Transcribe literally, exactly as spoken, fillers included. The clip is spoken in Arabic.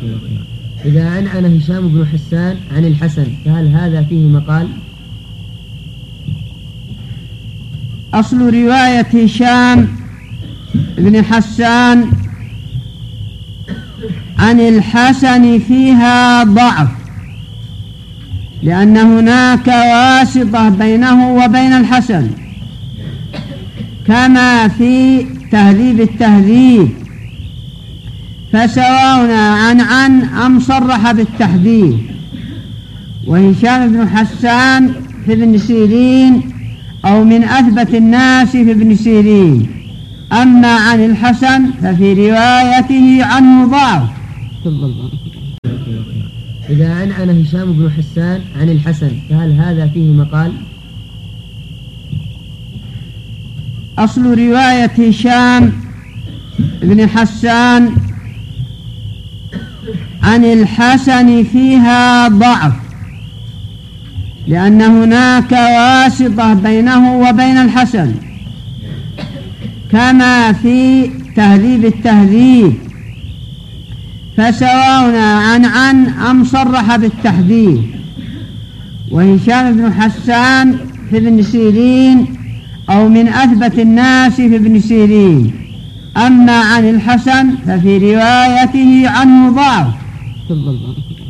إذا أنعن هشام بن حسان عن الحسن فهل هذا فيه مقال؟ أصل رواية هشام بن حسان عن الحسن فيها ضعف، لأن هناك واسطة بينه وبين الحسن، كما في تهذيب التهذيب، فسواء عن عن أم صرح بالتحديث. وهشام بن حسان في ابن سيرين أو من أثبت الناس في ابن سيرين، أما عن الحسن ففي روايته عنه ضعف. إذا أنعن هشام بن حسان عن الحسن فهل هذا فيه مقال؟ أصل رواية هشام بن حسان عن الحسن فيها ضعف، لأن هناك واسطة بينه وبين الحسن، كما في تهذيب التهذيب، فسواء عن عن أم صرح بالتحديث. وهشام بن حسان في ابن سيرين أو من أثبت الناس في ابن سيرين، أما عن الحسن ففي روايته عنه ضعف.